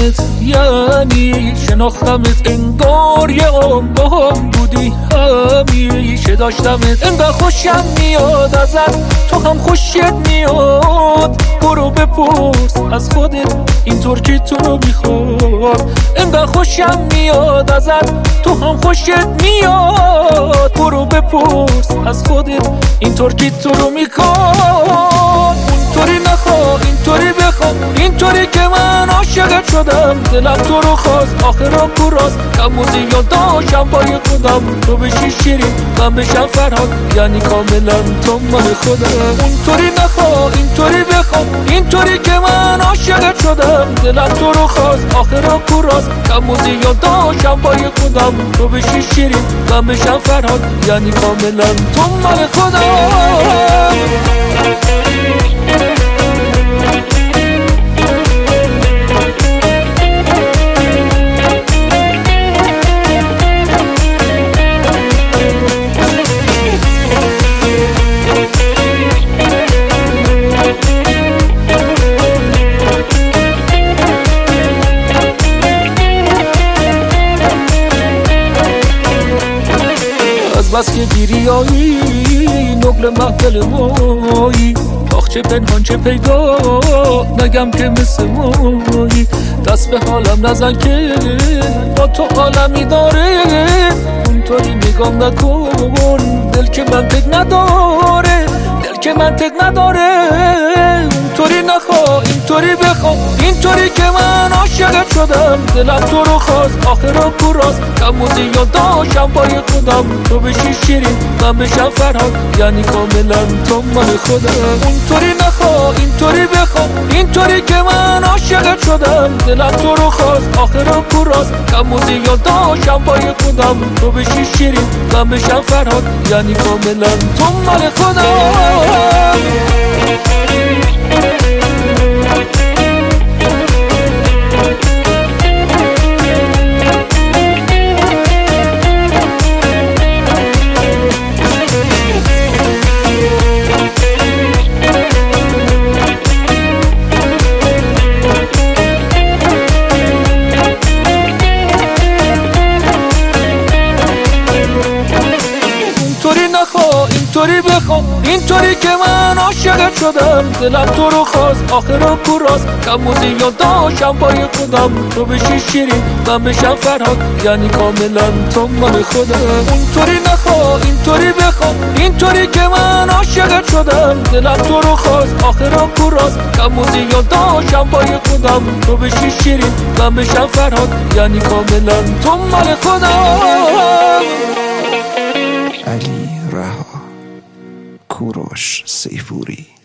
دیدمت یعنی شناختمت، انگار یه عمر با هم بودی، همیشه داشتمت. انقدر خوشم میاد ازت، تو هم خوشت میاد، برو بپرس از خودت اینطور که تو رو میخواد. انقدر خوشم میاد ازت، تو هم خوشت میاد، برو بپرس از خودت اینطور که تو رو میخواد. اونطوری نخوا اینطوری بخوا، اینطوری که من عاشقت شدم، دلم تو رو خواست آخرا کوراست، کم و زیاد داشتم بای خودم، تو بشی شیرین من بشم فرهاد، یعنی کاملا تو مال خودم. اونطوری نخوا اینطوری بخوا، اینطوری که من عاشقت شدم، دلم تو رو خواست آخرا کوراست، کم و زیاد داشتم بای خودم، تو بشی شیرین من بشم فرهاد، یعنی کاملا تو مال خودم. بس که بیریایی نقل محفل مایی، آخ چه پنهان چه پیدا، نگم که مثل مایی. دست به حالم نزن که با تو عالمی داره، اونطوری نگام نکن، دل که منطق نداره، دل که منطق نداره. اونطوری نخوا اینطوری بخوا، اینطوری که من عاشقت شدم، دلم تو رو خواست آخرا کوراست، کم و زیاد داشتم بای خودم، تو بشی شیرین من بشم فرهاد، یعنی کاملا تو مال خودم. اونطوری نخوا اینطوری بخوا، اینطوری که من عاشقت شدم، دلم تو رو خواست آخرا کوراست، کم و زیاد داشتم بای خودم، تو بشی شیرین من بشم فرهاد، یعنی کاملا تو مال خودم. اینطوری بخوا، اینطوری که من عاشقت شدم، دلم تو رو خواست آخرا کوراست، کم و زیاد داشتم بای خودم، تو بشی شیرین من بشم فرهاد، یعنی کاملا تو مال خودم. اونطوری نخوا اینطوری بخوا، اینطوری که من عاشقت شدم، دلم تو رو خواست آخرا کوراست، کم و زیاد داشتم بای خودم، تو بشی شیرین من بشم فرهاد، یعنی کاملا تو مال خودم. علی رها، کوروش سیفوری.